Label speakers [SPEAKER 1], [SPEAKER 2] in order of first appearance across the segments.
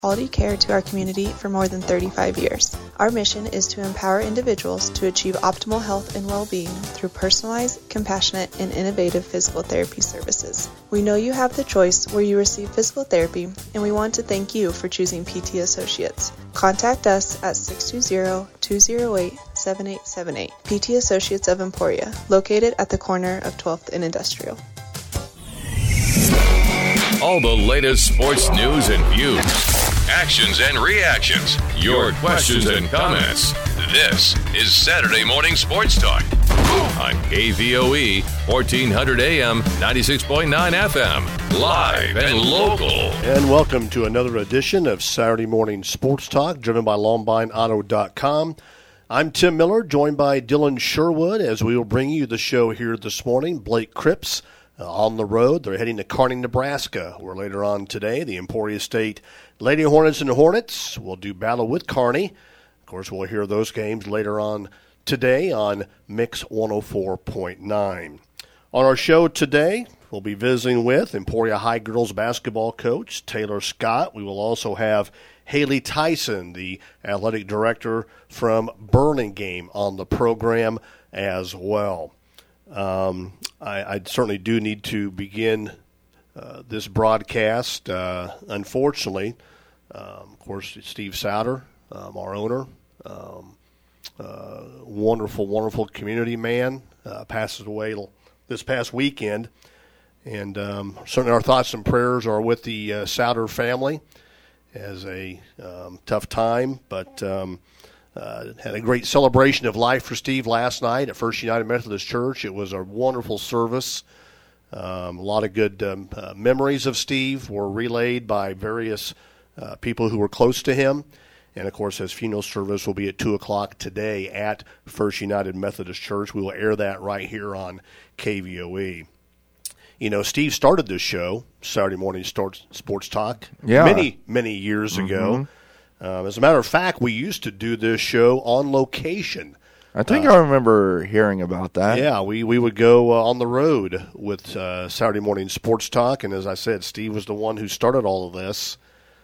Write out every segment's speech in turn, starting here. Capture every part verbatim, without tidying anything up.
[SPEAKER 1] quality care to our community for more than thirty-five years. Our mission is to empower individuals to achieve optimal health and well-being through personalized, compassionate, and innovative physical therapy services. We know you have the choice where you receive physical therapy, and we want to thank you for choosing P T Associates. Contact us at six two zero, two zero eight, seven eight seven eight. P T Associates of Emporia, located at the corner of twelfth and Industrial.
[SPEAKER 2] All the latest sports news and views, actions and reactions, your questions and comments. This is Saturday Morning Sports Talk on K V O E, fourteen hundred A M, ninety-six point nine F M, live and local.
[SPEAKER 3] And welcome to another edition of Saturday Morning Sports Talk, driven by Lombine Auto dot com. I'm Tim Miller, joined by Dylan Sherwood, as we will bring you the show here this morning. Blake Cripps uh, on the road. They're heading to Kearney, Nebraska, where later on today, the Emporia State Lady Hornets and Hornets will do battle with Kearney. Of course, we'll hear those games later on today on Mix one oh four point nine. On our show today, we'll be visiting with Emporia High girls basketball coach Taylor Scott. We will also have Haley Tyson, the athletic director from Burlingame, on the program as well. Um, I, I certainly do need to begin uh, this broadcast. Uh, unfortunately, um, of course, Steve Souter, um, our owner, um, uh, wonderful, wonderful community man, uh, passes away this past weekend. And um, certainly our thoughts and prayers are with the uh, Souter family as a um, tough time, but um, uh, had a great celebration of life for Steve last night at First United Methodist Church. It was a wonderful service. Um, a lot of good um, uh, memories of Steve were relayed by various uh, people who were close to him. And, of course, his funeral service will be at two o'clock today at First United Methodist Church. We will air that right here on K V O E. You know, Steve started this show, Saturday Morning Sports Talk,
[SPEAKER 4] yeah. many,
[SPEAKER 3] many years
[SPEAKER 4] mm-hmm.
[SPEAKER 3] ago. Um, as a matter of fact, we used to do this show on location.
[SPEAKER 4] I think
[SPEAKER 3] uh,
[SPEAKER 4] I remember hearing about that.
[SPEAKER 3] Yeah, we, we would go uh, on the road with uh, Saturday Morning Sports Talk, and as I said, Steve was the one who started all of this.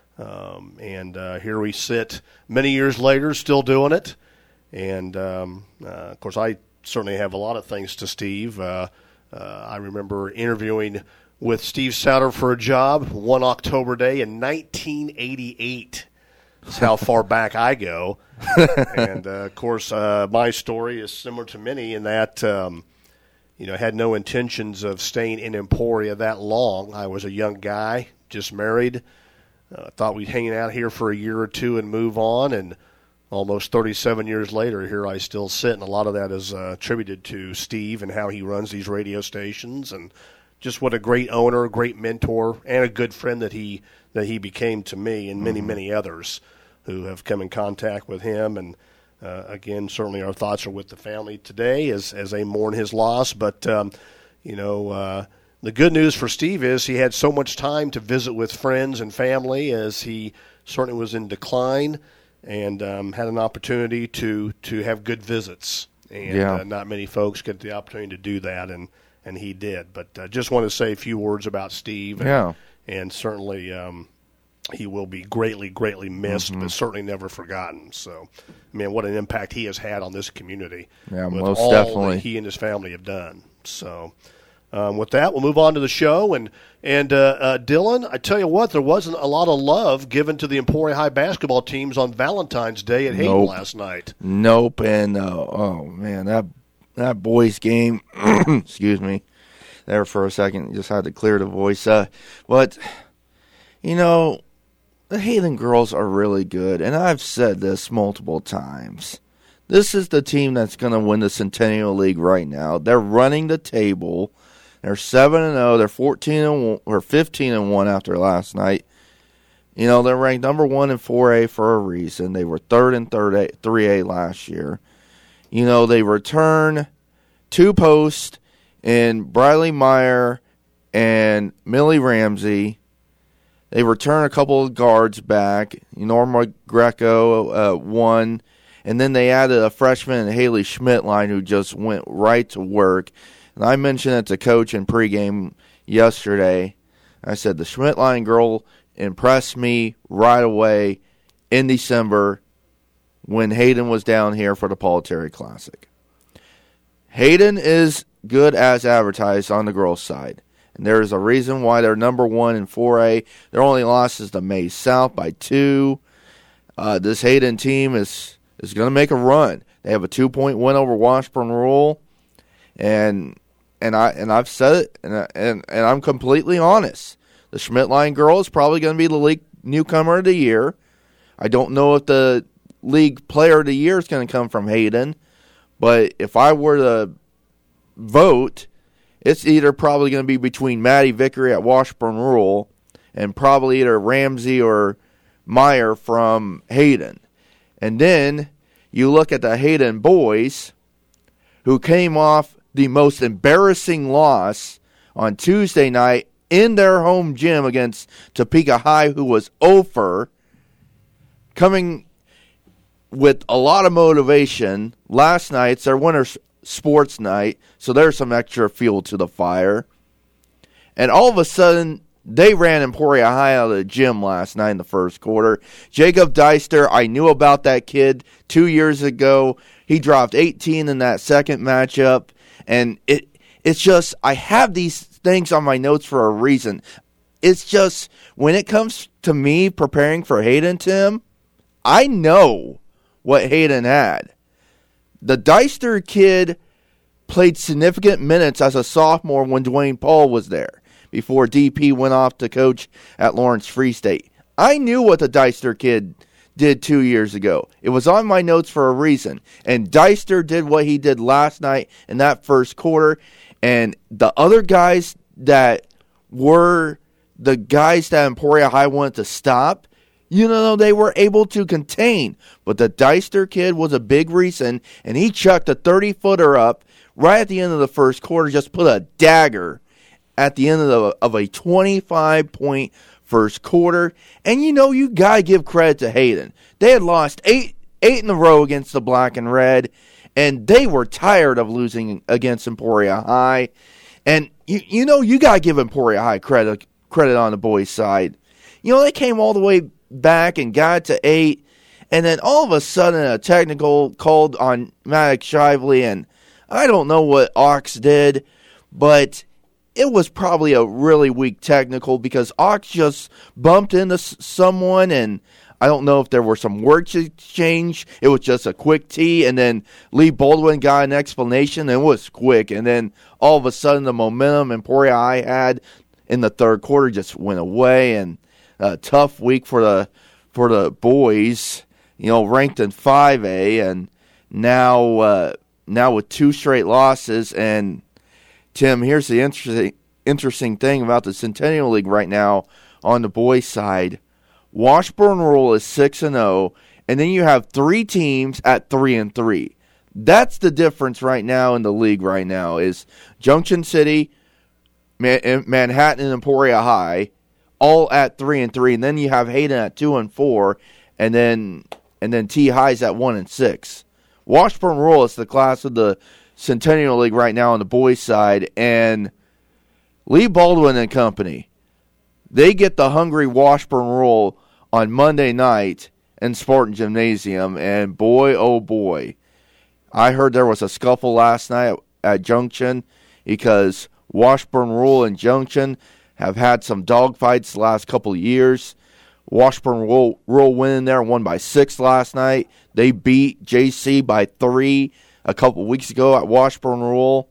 [SPEAKER 3] Um, and uh, here we sit many years later, still doing it. And, um, uh, of course, I certainly have a lot of thanks to Steve. Uh, uh, I remember interviewing with Steve Souter for a job one October day in nineteen eighty-eight. That's how far back I go. And, uh, of course, uh, my story is similar to many in that, um, you know, I had no intentions of staying in Emporia that long. I was a young guy, just married. I uh, thought we'd hang out here for a year or two and move on, and almost thirty-seven years later, here I still sit, and a lot of that is uh, attributed to Steve and how he runs these radio stations, and just what a great owner, great mentor, and a good friend that he that he became to me, and many, mm-hmm. many others who have come in contact with him. And uh, again, certainly our thoughts are with the family today as as they mourn his loss. But um, you know. Uh, The good news for Steve is he had so much time to visit with friends and family, as he certainly was in decline, and um, had an opportunity to, to have good visits. And
[SPEAKER 4] yeah.
[SPEAKER 3] uh, not many folks get the opportunity to do that, and, and he did. But I uh, just want to say a few words about Steve. And,
[SPEAKER 4] yeah.
[SPEAKER 3] and certainly um, he will be greatly, greatly missed, mm-hmm. but certainly never forgotten. So, man, what an impact he has had on this community.
[SPEAKER 4] Yeah,
[SPEAKER 3] with
[SPEAKER 4] most
[SPEAKER 3] all
[SPEAKER 4] definitely.
[SPEAKER 3] that he and his family have done. So. Um, with that, we'll move on to the show. And, and uh, uh, Dylan, I tell you what, there wasn't a lot of love given to the Emporia High basketball teams on Valentine's Day at Hayden
[SPEAKER 4] nope.
[SPEAKER 3] last night.
[SPEAKER 4] Nope. And, uh, oh, man, that that boys' game, excuse me, there for a second, just had to clear the voice. Uh, but, you know, the Hayden girls are really good, and I've said this multiple times. This is the team that's going to win the Centennial League right now. They're running the table. They're seven and oh. They're fourteen and one, or fifteen and one after last night. You know, they're ranked number one in four A for a reason. They were third in third A, three A last year. You know, they return two posts in Briley Meyer and Millie Ramsey. They return a couple of guards back. Norma Greco, uh, one. And then they added a freshman, Haley Schmidtline, who just went right to work. And I mentioned it to Coach in pregame yesterday. I said the Schmidtline girl impressed me right away in December when Hayden was down here for the Paul Terry Classic. Hayden is good as advertised on the girls' side. And there is a reason why they're number one in four A. Their only loss is to Maize South by two. Uh, this Hayden team is, is going to make a run. They have a two-point win over Washburn Rural. And and I and I've said it, and I, and and I'm completely honest. The Schmidt Line girl is probably going to be the league newcomer of the year. I don't know if the league player of the year is going to come from Hayden, but if I were to vote, it's either probably going to be between Maddie Vickery at Washburn Rural and probably either Ramsey or Meyer from Hayden. And then you look at the Hayden boys, who came off the most embarrassing loss on Tuesday night in their home gym against Topeka High, who was over, coming with a lot of motivation. Last night's their winter sports night, so there's some extra fuel to the fire. And all of a sudden, they ran Emporia High out of the gym last night in the first quarter. Jacob Deister, I knew about that kid two years ago. He dropped eighteen in that second matchup. And it it's just, I have these things on my notes for a reason. It's just, when it comes to me preparing for Hayden, Tim, I know what Hayden had. The Deister kid played significant minutes as a sophomore when Dwayne Paul was there, before D P went off to coach at Lawrence Free State. I knew what the Deister kid did two years ago. It was on my notes for a reason. And Deister did what he did last night in that first quarter. And the other guys that were the guys that Emporia High wanted to stop, you know, they were able to contain. But the Deister kid was a big reason, and he chucked a thirty-footer up right at the end of the first quarter, just put a dagger at the end of, the, of a twenty-five point first quarter. And, you know, you got to give credit to Hayden. They had lost eight eight in a row against the Black and Red, and they were tired of losing against Emporia High. And, you, you know, you got to give Emporia High credit, credit on the boys' side. You know, they came all the way back and got to eight, and then all of a sudden a technical called on Maddox Shively, and I don't know what Ox did, but it was probably a really weak technical because Ox just bumped into someone, and I don't know if there were some words exchange. It was just a quick tee, and then Lee Baldwin got an explanation, and it was quick. And then all of a sudden the momentum Emporia High had in the third quarter just went away, and a tough week for the for the boys, you know, ranked in five A, and now uh, now with two straight losses. And Tim, here's the interesting interesting thing about the Centennial League right now on the boys' side. Washburn Rural is six and zero, and then you have three teams at three and three. That's the difference right now in the league. Right now is Junction City, Man- Manhattan, and Emporia High, all at three and three, and then you have Hayden at two and four, and then and then T High's at one and six. Washburn Rural is the class of the Centennial League right now on the boys' side, and Lee Baldwin and company, they get the hungry Washburn Rural on Monday night in Spartan Gymnasium, and boy, oh boy, I heard there was a scuffle last night at Junction because Washburn Rural and Junction have had some dogfights the last couple of years. Washburn Rural, Rural went in there and won by six last night. They beat J C by three a couple of weeks ago at Washburn Rural.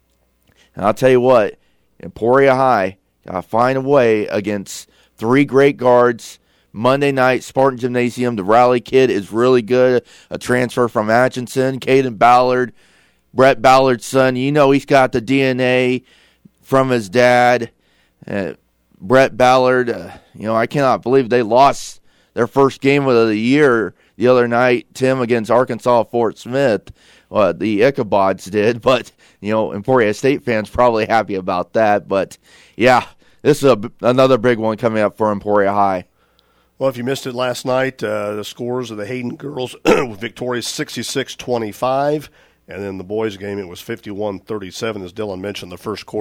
[SPEAKER 4] And I'll tell you what, Emporia High got to find a way against three great guards. Monday night, Spartan Gymnasium, the Raleigh kid is really good. A transfer from Atchison, Caden Ballard, Brett Ballard's son. You know he's got the D N A from his dad. Uh, Brett Ballard, uh, you know, I cannot believe they lost their first game of the year the other night, Tim, against Arkansas Fort Smith. Uh, the Ichabods did, but, you know, Emporia State fans probably happy about that. But, yeah, this is a, another big one coming up for Emporia High.
[SPEAKER 3] Well, if you missed it last night, uh, the scores of the Hayden girls were victorious sixty-six twenty-five, and then the boys' game, it was fifty-one thirty-seven, as Dylan mentioned, the first quarter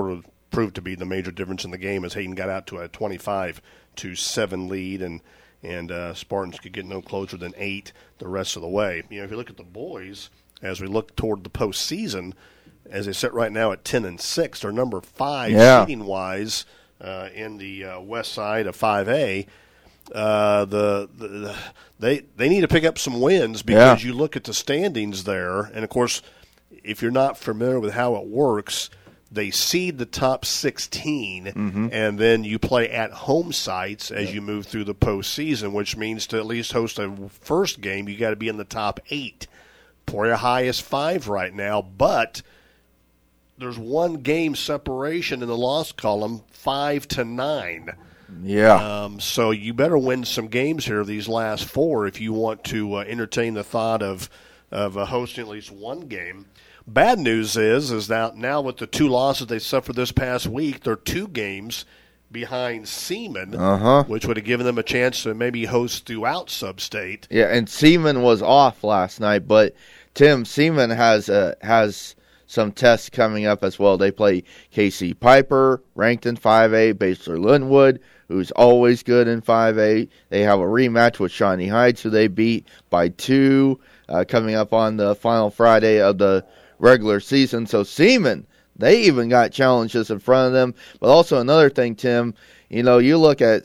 [SPEAKER 3] proved to be the major difference in the game as Hayden got out to a twenty-five to seven lead, and and uh, Spartans could get no closer than eight the rest of the way. You know, if you look at the boys, as we look toward the postseason, as they sit right now at ten and six, they're number five
[SPEAKER 4] yeah.
[SPEAKER 3] seeding wise uh, in the uh, west side of five A. Uh, the, the, the they they need to pick up some wins because
[SPEAKER 4] yeah.
[SPEAKER 3] you look at the standings there, and of course, if you're not familiar with how it works, they seed the top sixteen,
[SPEAKER 4] mm-hmm.
[SPEAKER 3] and then you play at home sites as yeah. you move through the postseason, which means to at least host a first game, you got to be in the top eight. Emporia High is five right now, but there's one game separation in the loss column, five to nine.
[SPEAKER 4] Yeah.
[SPEAKER 3] Um, so you better win some games here, these last four, if you want to uh, entertain the thought of of uh, hosting at least one game. Bad news is, is that now with the two losses they suffered this past week, they're two games behind Seaman,
[SPEAKER 4] uh-huh.
[SPEAKER 3] which would have given them a chance to maybe host throughout Sub-State.
[SPEAKER 4] Yeah, and Seaman was off last night, but Tim, Seaman has uh, has some tests coming up as well. They play K C Piper, ranked in five A, Basler Linwood, who's always good in five A. They have a rematch with Shawnee Heights, who they beat by two, uh, coming up on the final Friday of the regular season. So Seaman, they even got challenges in front of them. But also another thing, Tim, you know, you look at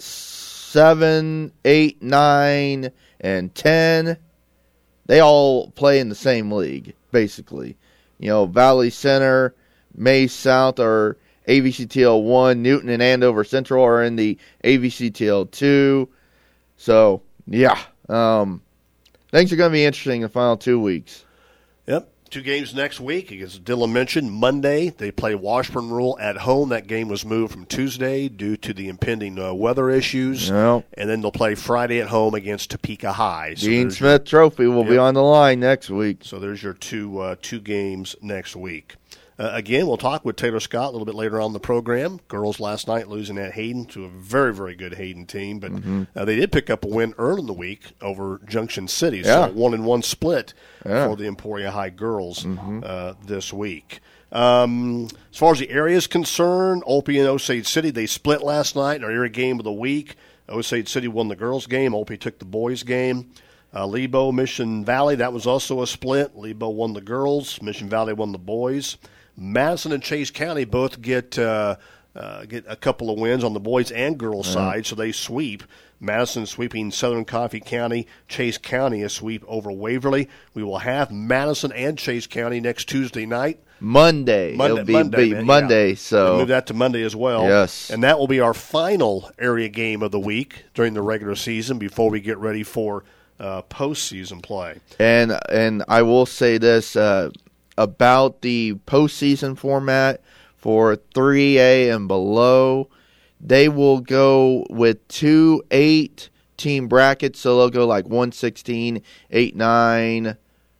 [SPEAKER 4] seven, eight, nine, and ten, they all play in the same league, basically. You know, Valley Center, May South are A V C T L one, Newton and Andover Central are in the A V C T L two. So, yeah, um, things are going to be interesting in the final two weeks.
[SPEAKER 3] Yep. Two games next week. As Dylan mentioned, Monday they play Washburn Rural at home. That game was moved from Tuesday due to the impending uh, weather issues.
[SPEAKER 4] Yep.
[SPEAKER 3] And then they'll play Friday at home against Topeka High. So
[SPEAKER 4] Dean Smith your, Trophy will yep. be on the line next week.
[SPEAKER 3] So there's your two uh, two games next week. Uh, again, we'll talk with Taylor Scott a little bit later on in the program. Girls last night losing at Hayden to a very, very good Hayden team. But
[SPEAKER 4] mm-hmm.
[SPEAKER 3] uh, they did pick up a win early in the week over Junction City.
[SPEAKER 4] Yeah.
[SPEAKER 3] So one and one split
[SPEAKER 4] yeah.
[SPEAKER 3] for the Emporia High girls
[SPEAKER 4] mm-hmm.
[SPEAKER 3] uh, this week. Um, as far as the area is concerned, Olpe and Osage City, they split last night in our area game of the week. Osage City won the girls' game. Olpe took the boys' game. Uh, Lebo, Mission Valley, that was also a split. Lebo won the girls. Mission Valley won the boys. Madison and Chase County both get uh, uh, get a couple of wins on the boys and girls
[SPEAKER 4] uh-huh.
[SPEAKER 3] side, so they sweep. Madison sweeping Southern Coffee County. Chase County a sweep over Waverly. We will have Madison and Chase County next Tuesday night.
[SPEAKER 4] Monday.
[SPEAKER 3] Monday,
[SPEAKER 4] It'll be
[SPEAKER 3] Monday,
[SPEAKER 4] be
[SPEAKER 3] man,
[SPEAKER 4] Monday.
[SPEAKER 3] Yeah.
[SPEAKER 4] So
[SPEAKER 3] we'll move that to Monday as well.
[SPEAKER 4] Yes,
[SPEAKER 3] and that will be our final area game of the week during the regular season before we get ready for uh, postseason play.
[SPEAKER 4] And and I will say this. Uh, about the postseason format for three A and below. They will go with two eight-team brackets, so they'll go like one sixteen, eight nine,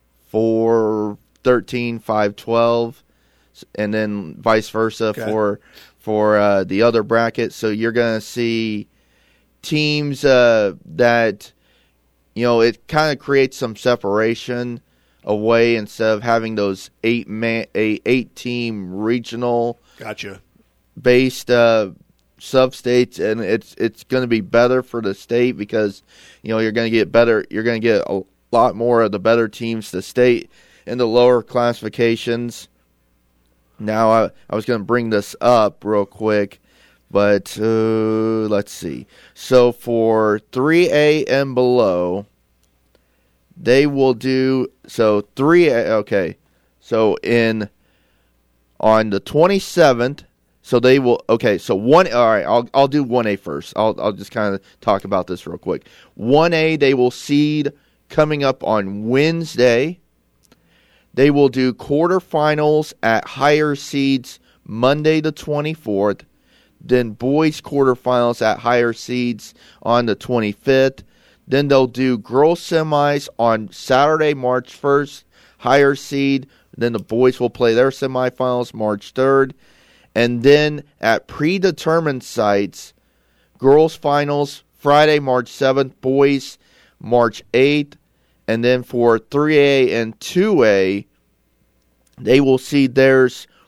[SPEAKER 4] four thirteen, five twelve, and then vice versa
[SPEAKER 3] okay.
[SPEAKER 4] for for uh, the other bracket. So you're going to see teams uh, that, you know, it kind of creates some separation away instead of having those eight man, a eight team regional,
[SPEAKER 3] gotcha,
[SPEAKER 4] based uh, sub states, and it's it's going to be better for the state because you know you're going to get better, you're going to get a lot more of the better teams to state in the lower classifications. Now I I was going to bring this up real quick, but uh, let's see. So for three A and below, they will do so three. Okay, so in on the twenty-seventh, so they will. Okay, so one. All right, I'll I'll do one A first. I'll I'll just kind of talk about this real quick. One A, they will seed coming up on Wednesday. They will do quarterfinals at higher seeds Monday the twenty-fourth. Then boys quarterfinals at higher seeds on the twenty-fifth. Then they'll do girls semis on Saturday, March first, higher seed. Then the boys will play their semifinals March third. And then at predetermined sites, girls finals Friday, March seventh, boys March eighth. And then for three A and two A, they will seed theirs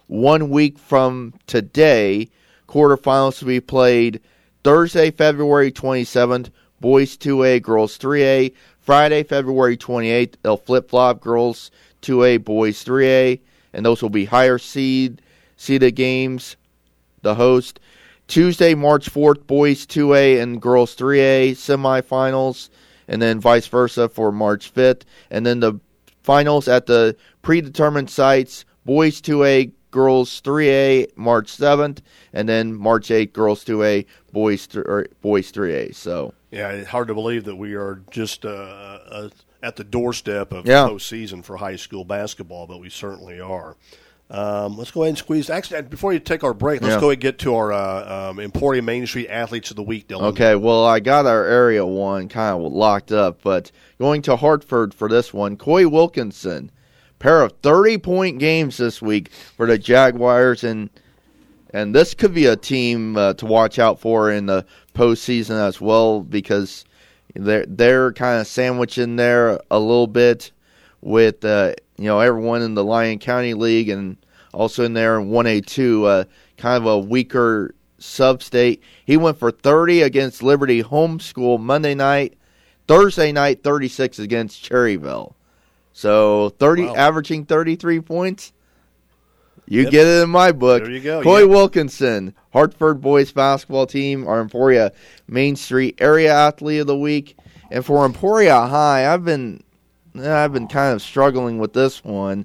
[SPEAKER 4] one week from today. Quarterfinals to be played Thursday, February twenty-seventh, boys two A, girls three A. Friday, February twenty-eighth, they'll flip-flop, girls two A, boys three A. And those will be higher seed seeded games, the host. Tuesday, March fourth, boys two A and girls three A semifinals, and then vice versa for March fifth. And then the finals at the predetermined sites, boys two A, girls three A, March seventh, and then March eighth, girls two A, boys th- or boys three A. So
[SPEAKER 3] yeah, it's hard to believe that we are just uh, uh, at the doorstep of
[SPEAKER 4] yeah.
[SPEAKER 3] the postseason for high school basketball, but we certainly are. Um, let's go ahead and squeeze. Actually, before you take our break, let's
[SPEAKER 4] yeah.
[SPEAKER 3] go ahead and get to our uh, um, Emporia Main Street Athletes of the Week, Dylan.
[SPEAKER 4] Okay, well, I got our area one kind of locked up, but going to Hartford for this one, Coy Wilkinson, pair of thirty-point games this week for the Jaguars, and and this could be a team uh, to watch out for in the postseason as well, because they're they're kind of sandwiched in there a little bit with uh, you know everyone in the Lyon County League, and also in there in one A two, uh, kind of a weaker sub-state. He went for thirty against Liberty Homeschool Monday night. Thursday night, thirty-six against Cherryville. So thirty, wow. averaging thirty-three points. You yep. get it in my book.
[SPEAKER 3] There you go.
[SPEAKER 4] Coy
[SPEAKER 3] yep.
[SPEAKER 4] Wilkinson, Hartford boys basketball team, our Emporia Main Street Area Athlete of the Week. And for Emporia High, I've been I've been kind of struggling with this one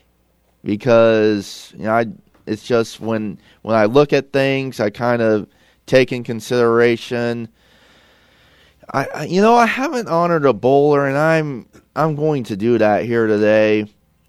[SPEAKER 4] because you know I, it's just when when I look at things, I kind of take in consideration. I, I you know I haven't honored a bowler, and I'm I'm going to do that here today.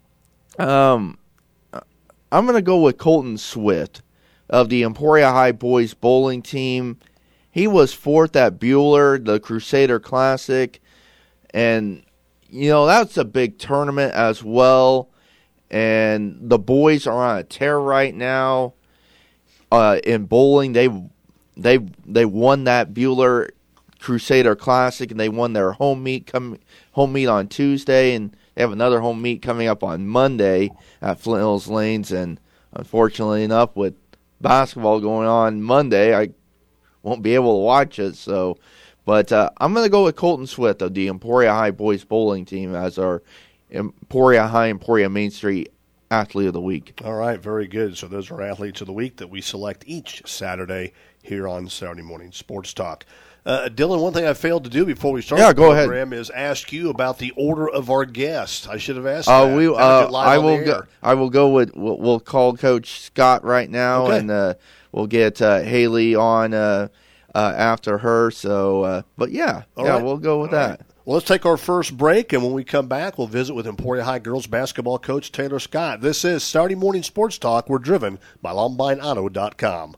[SPEAKER 4] Um, I'm going to go with Colton Swift of the Emporia High boys bowling team. He was fourth at Bueller, the Crusader Classic, and you know that's a big tournament as well. And the boys are on a tear right now uh, in bowling. They they they won that Bueller Crusader Classic, and they won their home meet come home meet on Tuesday, and they have another home meet coming up on Monday at Flint Hills Lanes. And unfortunately enough, with basketball going on Monday, I won't be able to watch it. So, but uh, I'm going to go with Colton Swift of the Emporia High boys bowling team as our Emporia High, Emporia Main Street Athlete of the Week.
[SPEAKER 3] All right, very good. So those are Athletes of the Week that we select each Saturday here on Saturday Morning Sports Talk. Uh, Dylan, one thing I failed to do before we start
[SPEAKER 4] yeah,
[SPEAKER 3] the
[SPEAKER 4] go
[SPEAKER 3] program
[SPEAKER 4] ahead.
[SPEAKER 3] is ask you about the order of our guests. I should have asked
[SPEAKER 4] uh,
[SPEAKER 3] that.
[SPEAKER 4] We,
[SPEAKER 3] that
[SPEAKER 4] uh, I will go. I will go with. We'll, we'll call Coach Scott right now, okay. and uh, we'll get uh, Haley on uh, uh, after her. So, uh, but yeah, All yeah, right. we'll go with All that.
[SPEAKER 3] Right. Well, let's take our first break, and when we come back, we'll visit with Emporia High girls basketball coach Taylor Scott. This is Saturday Morning Sports Talk. We're driven by Lombine Auto dot com.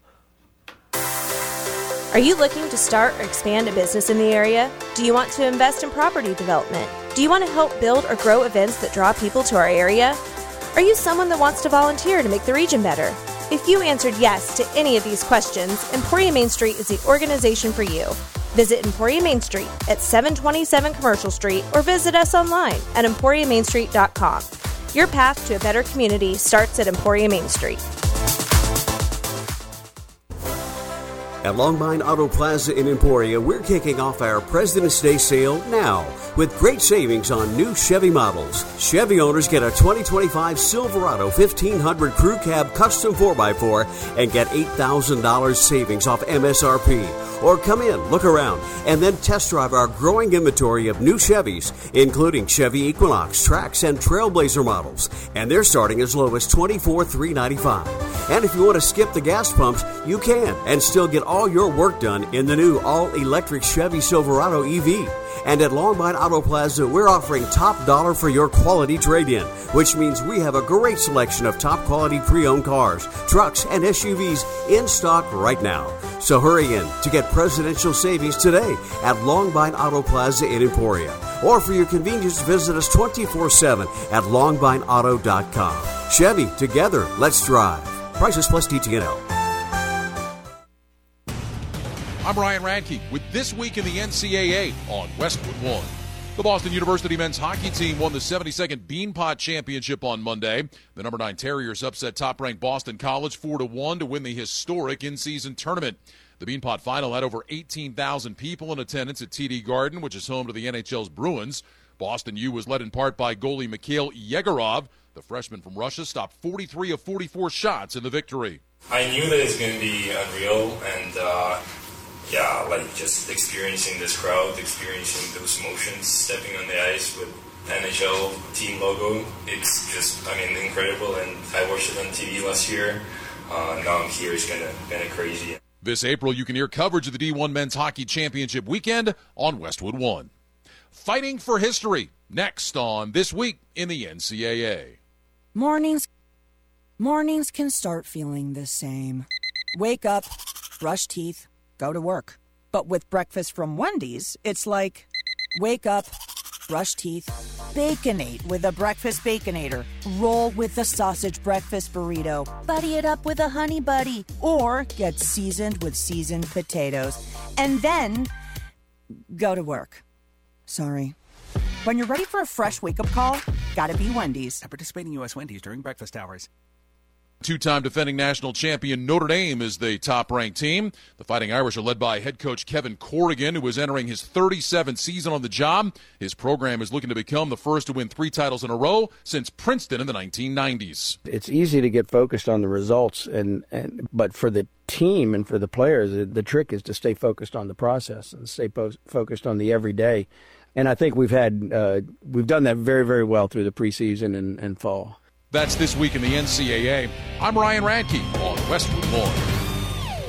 [SPEAKER 5] Are you looking to start or expand a business in the area? Do you want to invest in property development? Do you want to help build or grow events that draw people to our area? Are you someone that wants to volunteer to make the region better? If you answered yes to any of these questions, Emporia Main Street is the organization for you. Visit Emporia Main Street at seven twenty-seven Commercial Street or visit us online at emporia main street dot com. Your path to a better community starts at Emporia Main Street.
[SPEAKER 6] At Lombine Auto Plaza in Emporia, we're kicking off our President's Day sale now with great savings on new Chevy models. Chevy owners get a twenty twenty-five Silverado fifteen hundred Crew Cab Custom four by four and get eight thousand dollars savings off M S R P. Or come in, look around, and then test drive our growing inventory of new Chevys, including Chevy Equinox, Trax, and Trailblazer models. And they're starting as low as twenty-four thousand three hundred ninety-five dollars. And if you want to skip the gas pumps, you can, and still get all your work done in the new all-electric Chevy Silverado E V. And at Lombine Auto Plaza, we're offering top dollar for your quality trade-in, which means we have a great selection of top-quality pre-owned cars, trucks, and S U Vs in stock right now. So hurry in to get presidential savings today at Lombine Auto Plaza in Emporia. Or for your convenience, visit us twenty-four seven at lombine auto dot com. Chevy, together, let's drive. Prices plus T T N L.
[SPEAKER 7] I'm Ryan Radke with This Week in the N C double A on Westwood One. The Boston University men's hockey team won the seventy-second Beanpot Championship on Monday. The number nine Terriers upset top-ranked Boston College four to one to win the historic in-season tournament. The Beanpot final had over eighteen thousand people in attendance at T D Garden, which is home to the N H L's Bruins. Boston U was led in part by goalie Mikhail Yegorov. The freshman from Russia stopped forty-three of forty-four shots in the victory.
[SPEAKER 8] I knew that it's going to be unreal, and uh, yeah, like just experiencing this crowd, experiencing those emotions, stepping on the ice with N H L team logo. It's just, I mean, incredible, and I watched it on T V last year. Uh, now I'm here. It's kind of kind of crazy.
[SPEAKER 7] This April, you can hear coverage of the D one Men's Hockey Championship weekend on Westwood One. Fighting for history, next on This Week in the N C double A.
[SPEAKER 9] Mornings, mornings can start feeling the same. Wake up, brush teeth, go to work. But with breakfast from Wendy's, it's like, wake up, brush teeth, Baconate with a breakfast Baconator. Roll with the sausage breakfast burrito. Buddy it up with a honey buddy. Or get seasoned with seasoned potatoes. And then go to work. Sorry. When you're ready for a fresh wake-up call, gotta be Wendy's.
[SPEAKER 10] At participating U S Wendy's during breakfast hours.
[SPEAKER 7] Two-time defending national champion Notre Dame is the top-ranked team. The Fighting Irish are led by head coach Kevin Corrigan, who is entering his thirty-seventh season on the job. His program is looking to become the first to win three titles in a row since Princeton in the nineteen nineties.
[SPEAKER 11] It's easy to get focused on the results, and, and but for the team and for the players, the, the trick is to stay focused on the process and stay po- focused on the everyday. And I think we've had uh, we've done that very, very well through the preseason and, and fall.
[SPEAKER 7] That's This Week in the N C double A. I'm Ryan Radke on Westwood One.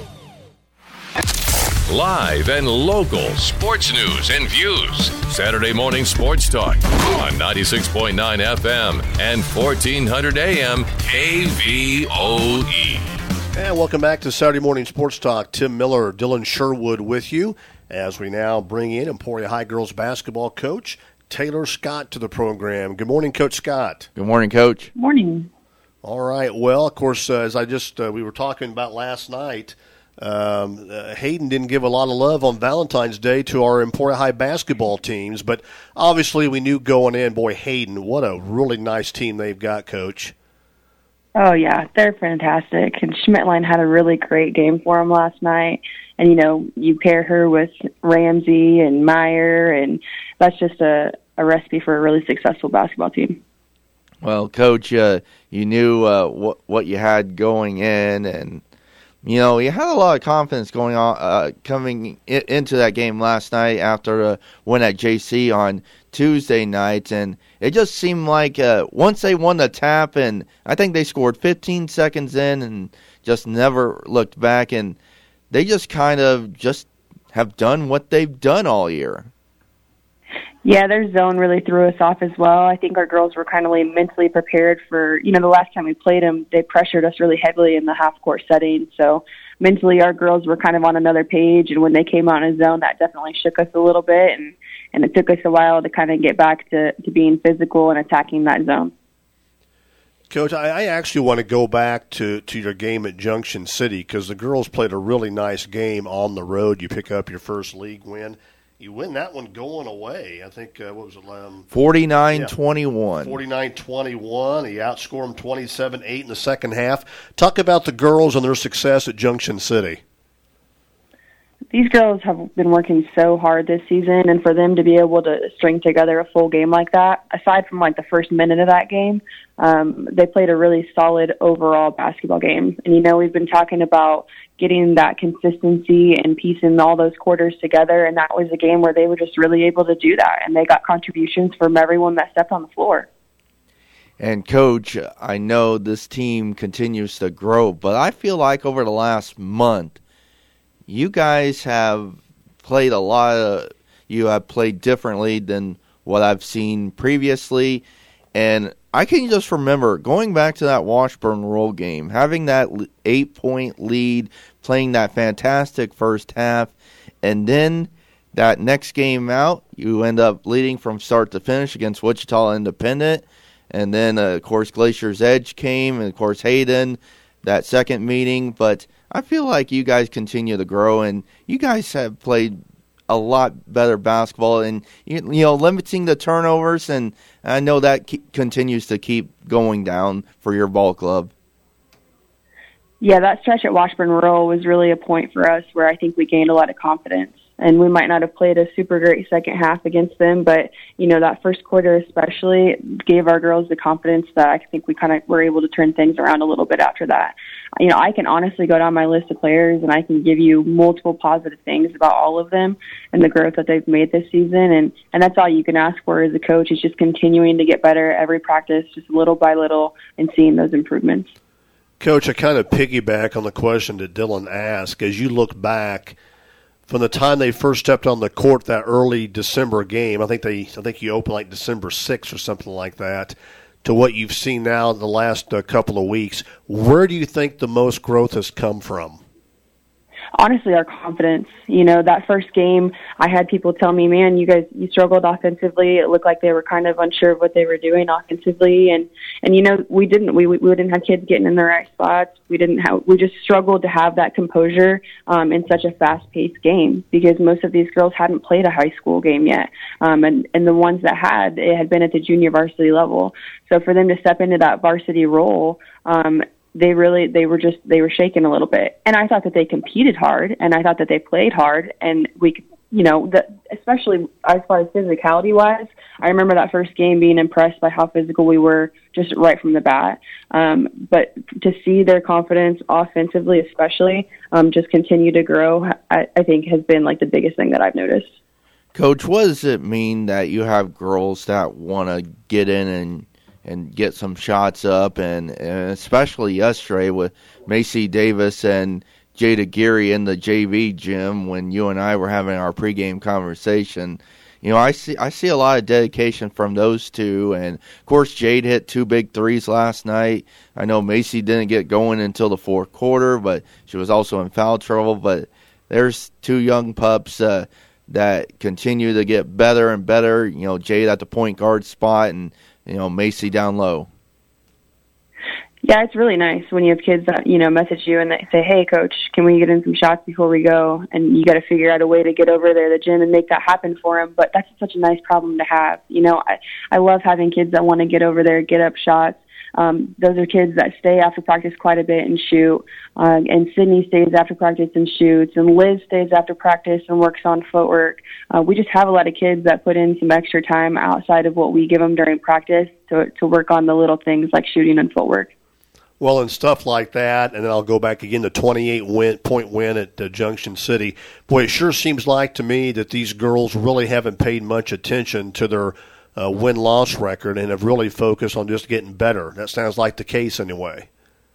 [SPEAKER 2] Live and local sports news and views. Saturday morning sports talk on ninety-six point nine F M and fourteen hundred A M K V O E.
[SPEAKER 3] And welcome back to Saturday Morning Sports Talk. Tim Miller, Dylan Sherwood with you as we now bring in Emporia High girls basketball coach Taylor Scott to the program. Good morning, Coach Scott.
[SPEAKER 4] Good morning, Coach.
[SPEAKER 12] Morning.
[SPEAKER 3] All right. Well, of course, uh, as I just uh, we were talking about last night, um, uh, Hayden didn't give a lot of love on Valentine's Day to our Emporia High basketball teams, but obviously we knew going in, boy, Hayden, what a really nice team they've got, Coach.
[SPEAKER 12] Oh, yeah, they're fantastic. And Schmidtline had a really great game for them last night. And, you know, you pair her with Ramsey and Meyer, and that's just a, a recipe for a really successful basketball team.
[SPEAKER 4] Well, Coach, uh, you knew uh, what what you had going in, and, you know, you had a lot of confidence going on uh, coming in, into that game last night after a win at J C on Tuesday night, and it just seemed like uh, once they won the tap, and I think they scored fifteen seconds in and just never looked back, and they just kind of just have done what they've done all year.
[SPEAKER 12] Yeah, their zone really threw us off as well. I think our girls were kind of like mentally prepared for, you know, the last time we played them, they pressured us really heavily in the half-court setting. So mentally our girls were kind of on another page, and when they came out in a zone, that definitely shook us a little bit, and, and it took us a while to kind of get back to, to being physical and attacking that zone.
[SPEAKER 3] Coach, I, I actually want to go back to, to your game at Junction City because the girls played a really nice game on the road. You pick up your first league win. You win that one going away. I think, uh, what was it? Um,
[SPEAKER 4] forty-nine twenty-one.
[SPEAKER 3] Yeah, forty-nine twenty-one. You outscored them twenty-seven eight in the second half. Talk about the girls and their success at Junction City.
[SPEAKER 12] These girls have been working so hard this season, and for them to be able to string together a full game like that, aside from like the first minute of that game, um, they played a really solid overall basketball game. And, you know, we've been talking about getting that consistency and piecing all those quarters together, and that was a game where they were just really able to do that, and they got contributions from everyone that stepped on the floor.
[SPEAKER 4] And, Coach, I know this team continues to grow, but I feel like over the last month, you guys have played a lot of, you have played differently than what I've seen previously. And I can just remember going back to that Washburn Roll game, having that eight-point lead, playing that fantastic first half, and then that next game out, you end up leading from start to finish against Wichita Independent. And then, uh, of course, Glacier's Edge came, and, of course, Hayden, that second meeting. But I feel like you guys continue to grow, and you guys have played a lot better basketball, and you know, limiting the turnovers, and I know that keep, continues to keep going down for your ball club.
[SPEAKER 12] Yeah, that stretch at Washburn Rural was really a point for us where I think we gained a lot of confidence. And we might not have played a super great second half against them, but, you know, that first quarter especially gave our girls the confidence that I think we kind of were able to turn things around a little bit after that. You know, I can honestly go down my list of players and I can give you multiple positive things about all of them and the growth that they've made this season. And, and that's all you can ask for as a coach, is just continuing to get better every practice, just little by little, and seeing those improvements.
[SPEAKER 3] Coach, I kind of piggyback on the question that Dylan asked. As you look back from the time they first stepped on the court that early December game, I think they, I think you opened like December sixth or something like that, to what you've seen now in the last uh, couple of weeks, where do you think the most growth has come from?
[SPEAKER 12] Honestly, our confidence. You know, that first game, I had people tell me, man, you guys, you struggled offensively. It looked like they were kind of unsure of what they were doing offensively. And, and you know, we didn't. We, we didn't have kids getting in the right spots. We didn't have, we just struggled to have that composure um, in such a fast-paced game, because most of these girls hadn't played a high school game yet. Um, and, and the ones that had, it had been at the junior varsity level. So for them to step into that varsity role, um, they really, they were just, they were shaking a little bit. And I thought that they competed hard, and I thought that they played hard, and we could, you know, the, especially as far as physicality-wise, I remember that first game being impressed by how physical we were just right from the bat. Um, but to see their confidence offensively especially um, just continue to grow, I, I think has been like the biggest thing that I've noticed.
[SPEAKER 4] Coach, what does it mean that you have girls that want to get in and and get some shots up, and, and especially yesterday with Macy Davis and Jada Geary in the J V gym when you and I were having our pregame conversation? You know, I see I see a lot of dedication from those two, and of course Jade hit two big threes last night. I know Macy didn't get going until the fourth quarter, but she was also in foul trouble. But there's two young pups uh, that continue to get better and better. You know, Jade at the point guard spot, and you know, Macy down low.
[SPEAKER 12] Yeah, it's really nice when you have kids that, you know, message you and they say, hey, Coach, can we get in some shots before we go? And you got to figure out a way to get over there to the gym and make that happen for them. But that's such a nice problem to have. You know, I, I love having kids that want to get over there, get up shots. Um, those are kids that stay after practice quite a bit and shoot. Uh, and Sydney stays after practice and shoots. And Liz stays after practice and works on footwork. Uh, we just have a lot of kids that put in some extra time outside of what we give them during practice to, to work on the little things like shooting and footwork.
[SPEAKER 3] Well, and stuff like that, and then I'll go back again to twenty-eight win, point win at uh, Junction City. Boy, it sure seems like to me that these girls really haven't paid much attention to their uh, win-loss record and have really focused on just getting better. That sounds like the case anyway.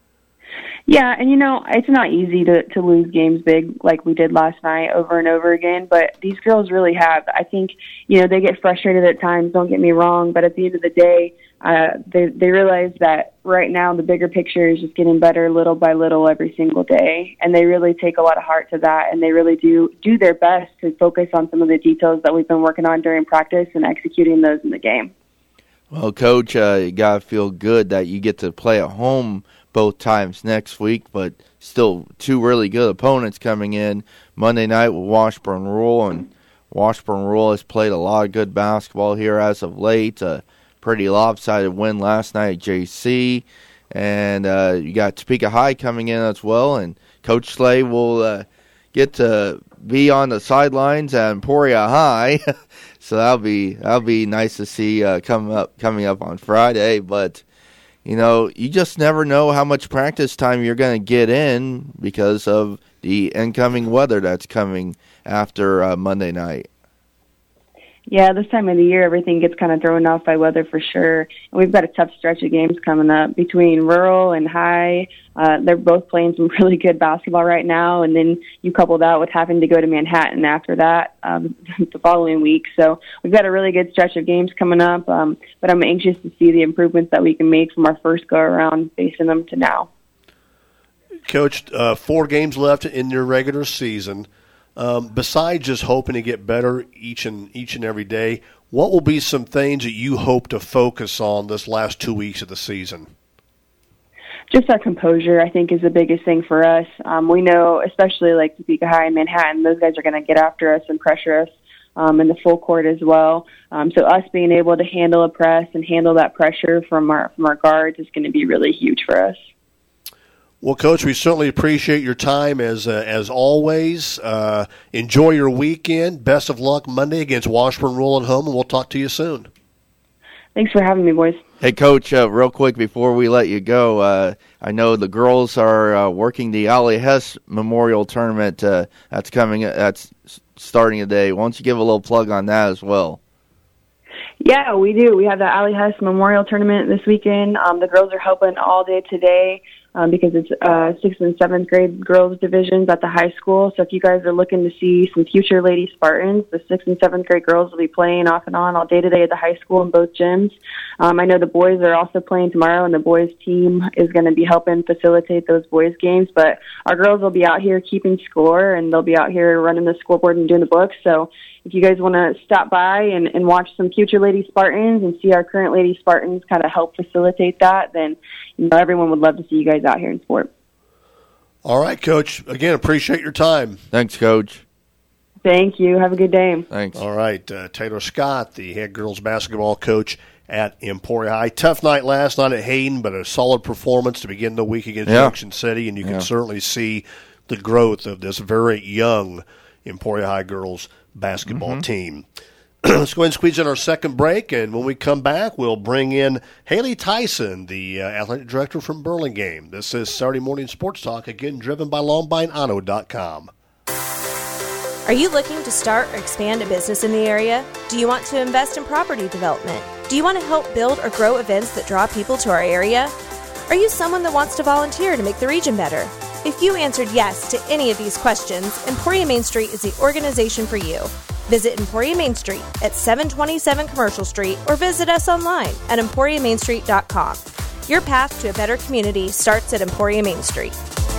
[SPEAKER 12] Yeah, and you know, it's not easy to, to lose games big like we did last night over and over again, but these girls really have. I think, you know, they get frustrated at times, don't get me wrong, but at the end of the day, uh, they, they realize that right now the bigger picture is just getting better little by little every single day, and they really take a lot of heart to that, and they really do do their best to focus on some of the details that we've been working on during practice and executing those in the game.
[SPEAKER 4] Well, Coach, uh, you got to feel good that you get to play at home both times next week, but still two really good opponents coming in Monday night with Washburn Rural, and Washburn Rural has played a lot of good basketball here as of late. A pretty lopsided win last night at J C, and uh, you got Topeka High coming in as well, and Coach Slay will uh, get to be on the sidelines at Emporia High, so that'll be that'll be nice to see uh, coming up coming up on Friday, but. You know, you just never know how much practice time you're going to get in because of the incoming weather that's coming after uh, Monday night.
[SPEAKER 12] Yeah, this time of the year, everything gets kind of thrown off by weather for sure. And we've got a tough stretch of games coming up between rural and high. Uh, they're both playing some really good basketball right now, and then you couple that with having to go to Manhattan after that um, the following week. So we've got a really good stretch of games coming up, um, but I'm anxious to see the improvements that we can make from our first go-around facing them to now.
[SPEAKER 3] Coach, uh, four games left in your regular season. Um, besides just hoping to get better each and each and every day, what will be some things that you hope to focus on this last two weeks of the season?
[SPEAKER 12] just our composure, I think, is the biggest thing for us. Um, we know, especially like Topeka High and Manhattan, those guys are going to get after us and pressure us um, in the full court as well. Um, so us being able to handle a press and handle that pressure from our from our guards is going to be really huge for us.
[SPEAKER 3] Well, Coach, we certainly appreciate your time as uh, as always. Uh, enjoy your weekend. Best of luck Monday against Washburn Rural at home, and we'll talk to you soon.
[SPEAKER 12] Thanks for having me, boys.
[SPEAKER 4] Hey, Coach, uh, real quick before we let you go, uh, I know the girls are uh, working the Allie Hess Memorial Tournament. Uh, that's coming. That's starting today. Why don't you give a little plug on that as well?
[SPEAKER 12] Yeah, we do. We have the Allie Hess Memorial Tournament this weekend. Um, the girls are helping all day today um, because it's uh, sixth and seventh grade girls divisions at the high school. So if you guys are looking to see some future Lady Spartans, the sixth and seventh grade girls will be playing off and on all day today at the high school in both gyms. Um, I know the boys are also playing tomorrow, and the boys team is going to be helping facilitate those boys games. But our girls will be out here keeping score, and they'll be out here running the scoreboard and doing the books. So if you guys want to stop by and, and watch some future Lady Spartans and see our current Lady Spartans kind of help facilitate that, then you know everyone would love to see you guys out here in sport.
[SPEAKER 3] All right, Coach. Again, appreciate your time.
[SPEAKER 4] Thanks, Coach.
[SPEAKER 12] Thank you. Have a good day.
[SPEAKER 4] Thanks.
[SPEAKER 3] All right, uh, Taylor Scott, the head girls basketball coach at Emporia High. Tough night last night at Hayden, but a solid performance to begin the week against
[SPEAKER 4] yeah.
[SPEAKER 3] Junction City, and you can
[SPEAKER 4] yeah.
[SPEAKER 3] certainly see the growth of this very young Emporia High girls basketball
[SPEAKER 4] mm-hmm.
[SPEAKER 3] team. Let's go ahead and squeeze in our second break, and when we come back, we'll bring in Haley Tyson, the uh, athletic director from Burlingame. This is Saturday Morning Sports Talk, again driven by Lombine Auto dot com.
[SPEAKER 5] Are you looking to start or expand a business in the area? Do you want to invest in property development? Do you want to help build or grow events that draw people to our area? Are you someone that wants to volunteer to make the region better? If you answered yes to any of these questions, Emporia Main Street is the organization for you. Visit Emporia Main Street at seven twenty-seven Commercial Street or visit us online at emporia main street dot com. Your path to a better community starts at Emporia Main Street.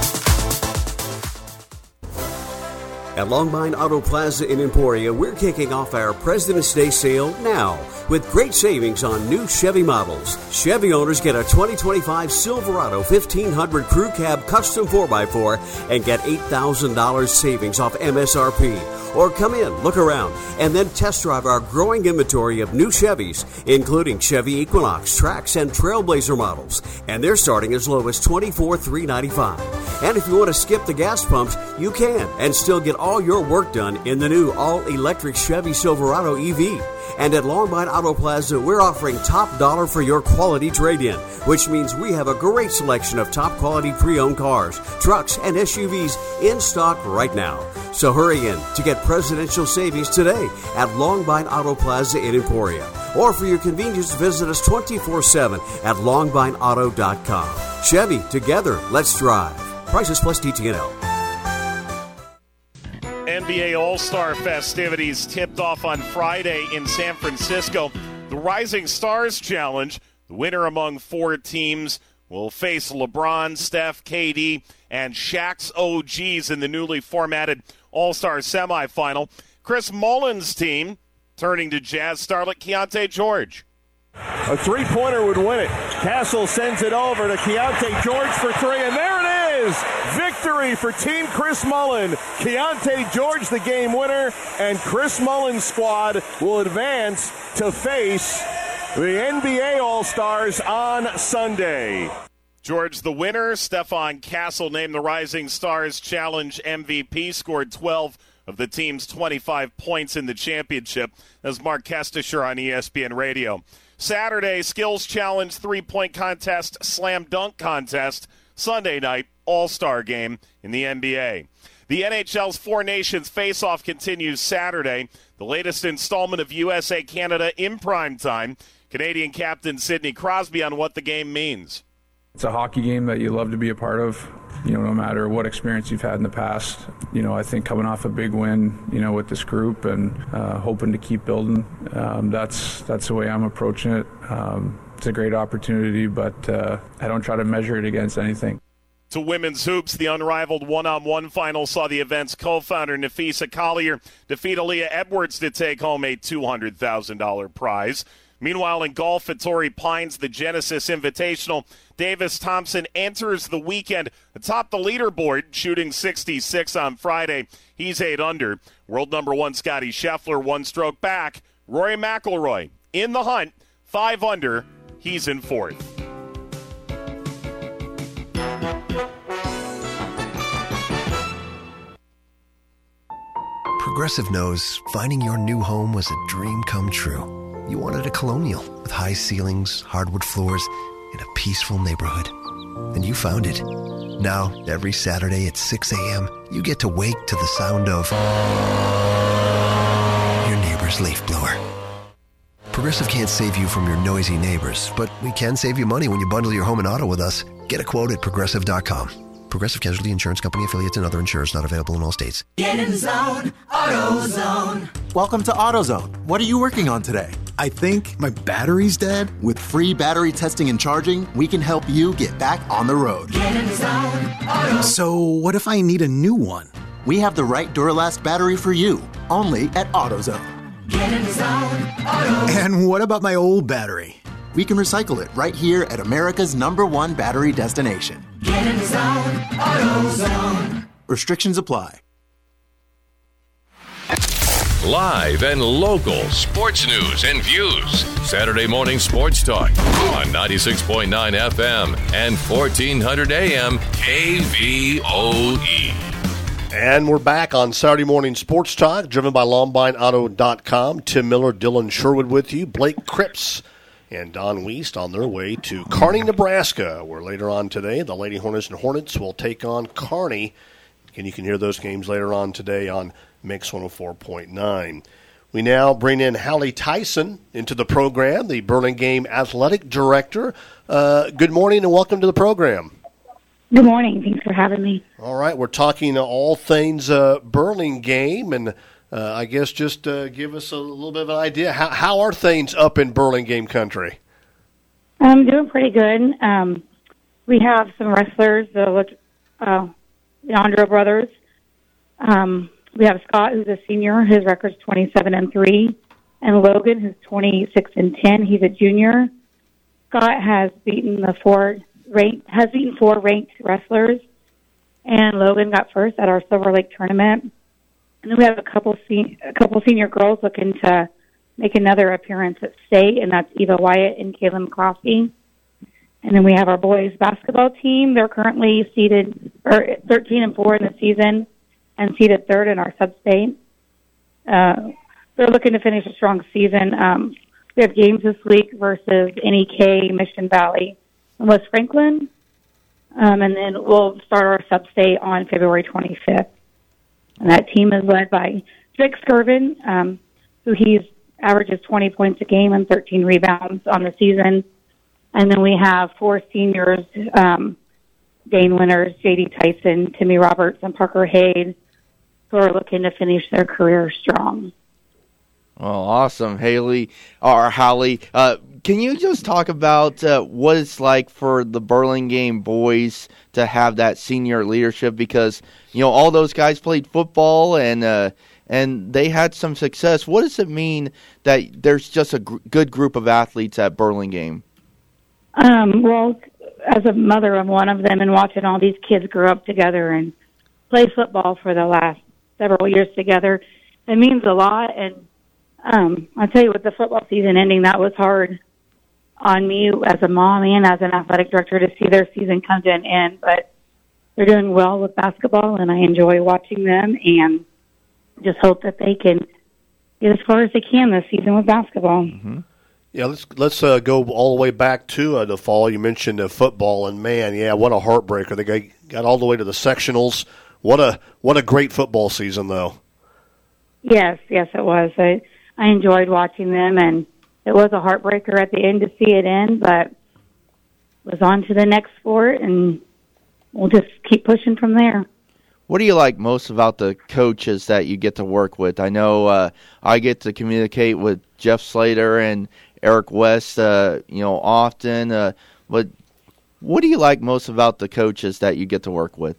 [SPEAKER 6] At Lombine Auto Plaza in Emporia, we're kicking off our President's Day sale now with great savings on new Chevy models. Chevy owners get a twenty twenty-five Silverado fifteen hundred Crew Cab Custom four by four and get eight thousand dollars savings off M S R P. Or come in, look around, and then test drive our growing inventory of new Chevys, including Chevy Equinox, Trax, and Trailblazer models. And they're starting as low as twenty-four thousand three hundred ninety-five dollars. And if you want to skip the gas pumps, you can, and still get all your work done in the new all-electric Chevy Silverado E V. And at Lombine Auto Plaza, we're offering top dollar for your quality trade-in, which means we have a great selection of top-quality pre-owned cars, trucks, and S U Vs in stock right now. So hurry in to get presidential savings today at Lombine Auto Plaza in Emporia. Or for your convenience, visit us twenty-four seven at lombine auto dot com. Chevy, together, let's drive. Prices plus T T N L.
[SPEAKER 13] N B A All-Star festivities tipped off on Friday in San Francisco. The Rising Stars Challenge, the winner among four teams, will face LeBron, Steph, K D, and Shaq's O Gs in the newly formatted All-Star semifinal. Chris Mullin's team turning to Jazz starlet Keontae George.
[SPEAKER 14] A three-pointer would win it. Castle sends it over to Keontae George for three, and there it is! Victory for Team Chris Mullin. Keontae George, the game winner, and Chris Mullin's squad will advance to face the N B A All-Stars on Sunday.
[SPEAKER 13] George the winner. Stephon Castle named the Rising Stars Challenge M V P, scored twelve of the team's twenty-five points in the championship. That's Mark Kestisher on E S P N Radio. Saturday, Skills Challenge three-point contest, slam dunk contest. Sunday night, All-Star game in the N B A. The N H L's Four Nations Face-Off continues Saturday. The latest installment of U S A Canada in prime time. Canadian captain Sidney Crosby on what the game means.
[SPEAKER 15] It's a hockey game that you love to be a part of, you know, no matter what experience you've had in the past. You know, I think coming off a big win, you know, with this group and uh, hoping to keep building, um, that's that's the way I'm approaching it. Um, it's a great opportunity, but uh, I don't try to measure it against anything.
[SPEAKER 13] To women's hoops, the unrivaled one-on-one final saw the event's co-founder Nafisa Collier defeat Aaliyah Edwards to take home a two hundred thousand dollars prize. Meanwhile, in golf at Torrey Pines, the Genesis Invitational, Davis Thompson enters the weekend atop the leaderboard, shooting sixty-six on Friday. He's eight under. World number one Scotty Scheffler, one stroke back. Rory McIlroy in the hunt, five under. He's in fourth.
[SPEAKER 16] Progressive knows finding your new home was a dream come true. You wanted a Colonial with high ceilings, hardwood floors, and a peaceful neighborhood. And you found it. Now, every Saturday at six a.m., you get to wake to the sound of your neighbor's leaf blower. Progressive can't save you from your noisy neighbors, but we can save you money when you bundle your home and auto with us. Get a quote at Progressive dot com. Progressive Casualty Insurance Company, affiliates, and other insurers not available in all states.
[SPEAKER 17] Get in the zone, AutoZone.
[SPEAKER 18] Welcome to AutoZone. What are you working on today?
[SPEAKER 19] I think my battery's dead. With free battery testing and charging, we can help you get back on the road.
[SPEAKER 17] Get in the zone, AutoZone.
[SPEAKER 19] So what if I need a new one?
[SPEAKER 18] We have the right Duralast battery for you, only at AutoZone.
[SPEAKER 17] Get in the zone, AutoZone.
[SPEAKER 19] And what about my old battery?
[SPEAKER 18] We can recycle it right here at America's number one battery destination.
[SPEAKER 17] Get in the zone, AutoZone.
[SPEAKER 18] Restrictions apply.
[SPEAKER 2] Live and local sports news and views. Saturday morning sports talk on ninety-six point nine F M and fourteen hundred A M K V O E.
[SPEAKER 3] And we're back on Saturday morning sports talk, driven by Lombine Auto dot com. Tim Miller, Dylan Sherwood with you. Blake Cripps and Don Weist on their way to Kearney, Nebraska, where later on today the Lady Hornets and Hornets will take on Kearney. And you can hear those games later on today on Mix one oh four point nine. We now bring in Hallie Tyson into the program, the Burlingame Athletic Director. Uh, good morning and welcome to the program.
[SPEAKER 20] Good morning. Thanks for having me.
[SPEAKER 3] All right. We're talking all things uh, Burlingame, and uh, I guess just uh, give us a little bit of an idea. How, how are things up in Burlingame country?
[SPEAKER 20] I'm doing pretty good. Um, we have some wrestlers, the uh, Leandro brothers. Um, we have Scott, who's a senior. His record's twenty-seven and three, and Logan, who's twenty-six and ten. He's a junior. Scott has beaten the four ranked has beaten four ranked wrestlers, and Logan got first at our Silver Lake tournament. And then we have a couple se- a couple senior girls looking to make another appearance at state, and that's Eva Wyatt and Kaylin McCloskey. And then we have our boys basketball team. They're currently seeded or thirteen and four in the season, and seeded third in our sub-state. Uh, they're looking to finish a strong season. Um, we have games this week versus N E K, Mission Valley, and West Franklin. Um, and then we'll start our sub-state on February twenty-fifth. And that team is led by Drake Skirvin, um, who he's averages twenty points a game and thirteen rebounds on the season. And then we have four seniors, um, Dane winners, J D Tyson, Timmy Roberts, and Parker Hayde, who are looking to finish their career strong.
[SPEAKER 4] Well, awesome, Haley or Hallie. Uh, can you just talk about uh, what it's like for the Burlingame boys to have that senior leadership? Because you know all those guys played football and uh, and they had some success. What does it mean that there's just a gr- good group of athletes at Burlingame?
[SPEAKER 20] Um, well, as a mother of one of them and watching all these kids grow up together and play football for the last several years together, it means a lot. And um, I'll tell you, with the football season ending, that was hard on me as a mom and as an athletic director to see their season come to an end. But they're doing well with basketball, and I enjoy watching them and just hope that they can get as far as they can this season with basketball.
[SPEAKER 3] Mm-hmm. Yeah, let's let's uh, go all the way back to uh, the fall. You mentioned uh, football, and man, yeah, what a heartbreaker! They got, got all the way to the sectionals. What a what a great football season, though.
[SPEAKER 20] Yes, yes, it was. I I enjoyed watching them, and it was a heartbreaker at the end to see it end, but was on to the next sport, and we'll just keep pushing from there.
[SPEAKER 4] What do you like most about the coaches that you get to work with? I know uh, I get to communicate with Jeff Slater and Eric West, uh, you know, often. Uh, but what do you like most about the coaches that you get to work with?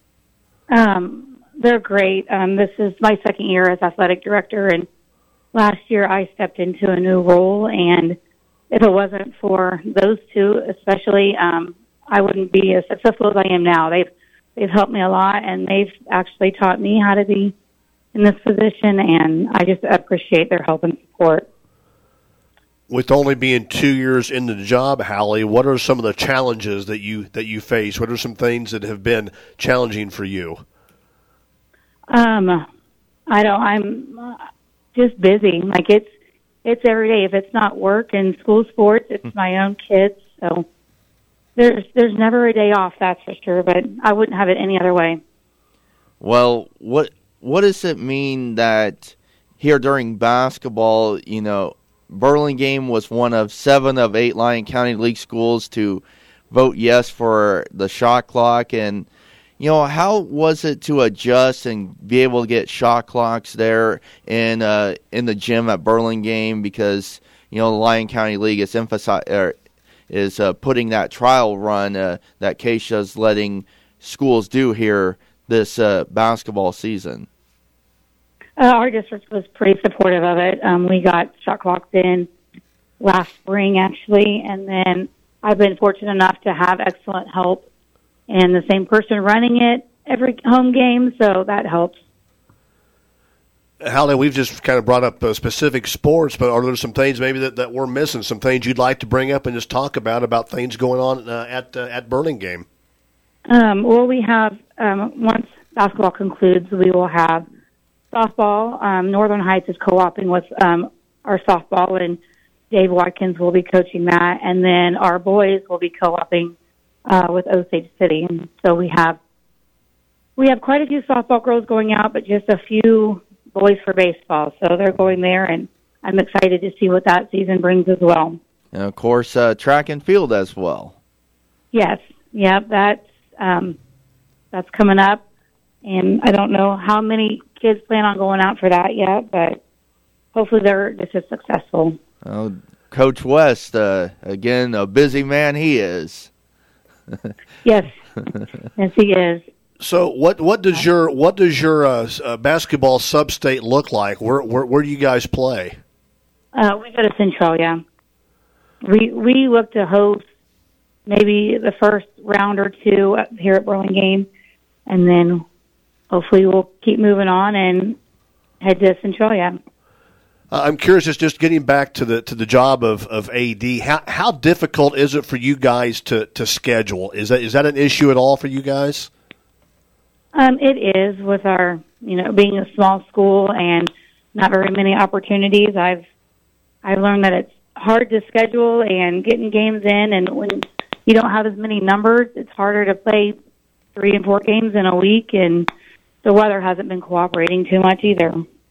[SPEAKER 20] Um, they're great. Um, this is my second year as athletic director, and last year I stepped into a new role, and if it wasn't for those two, especially, um, I wouldn't be as successful as I am now. They've they've helped me a lot, and they've actually taught me how to be in this position, and I just appreciate their help and support.
[SPEAKER 3] With only being two years into the job, Hallie, what are some of the challenges that you that you face? What are some things that have been challenging for you?
[SPEAKER 20] Um, I don't. I'm uh, just busy. Like it's it's every day. If it's not work and school sports, it's my own kids. So there's there's never a day off. That's for sure. But I wouldn't have it any other way.
[SPEAKER 4] Well, what what does it mean that here during basketball, you know, Burlingame was one of seven of eight Lyon County League schools to vote yes for the shot clock. And, you know, how was it to adjust and be able to get shot clocks there in uh, in the gym at Burlingame? Because, you know, the Lyon County League is emphasi- er, is uh, putting that trial run uh, that Keisha's letting schools do here this uh, basketball season.
[SPEAKER 20] Uh, our district was pretty supportive of it. Um, we got shot clocks in last spring, actually, and then I've been fortunate enough to have excellent help and the same person running it every home game, so that helps.
[SPEAKER 3] Hallie, we've just kind of brought up uh, specific sports, but are there some things maybe that, that we're missing, some things you'd like to bring up and just talk about, about things going on uh, at uh, at Burlingame?
[SPEAKER 20] Um, well, we have, um, once basketball concludes, we will have softball. Um, Northern Heights is co-oping with um, our softball, and Dave Watkins will be coaching that. And then our boys will be co-oping uh, with Osage City. And so we have we have quite a few softball girls going out, but just a few boys for baseball. So they're going there, and I'm excited to see what that season brings as well.
[SPEAKER 4] And, of course, uh, track and field as well.
[SPEAKER 20] Yes. Yep, that's, um, that's coming up. And I don't know how many kids plan on going out for that yet, but hopefully they're just as successful.
[SPEAKER 4] Well, Coach West, uh, again, a busy man he is.
[SPEAKER 20] Yes, yes he is.
[SPEAKER 3] So, what what does your what does your uh, uh, basketball sub-state look like? Where where, where do you guys play?
[SPEAKER 20] Uh, we go to Centralia. We we look to host maybe the first round or two here at Burlingame, and then hopefully we'll keep moving on and head to Centralia.
[SPEAKER 3] Uh, I'm curious, just, just getting back to the to the job of, of A D, how how difficult is it for you guys to, to schedule? Is that is that an issue at all for you guys?
[SPEAKER 20] Um, it is, with our, you know, being a small school and not very many opportunities. I've I've learned that it's hard to schedule and getting games in, and when you don't have as many numbers, it's harder to play three and four games in a week, and the weather hasn't been cooperating too much either.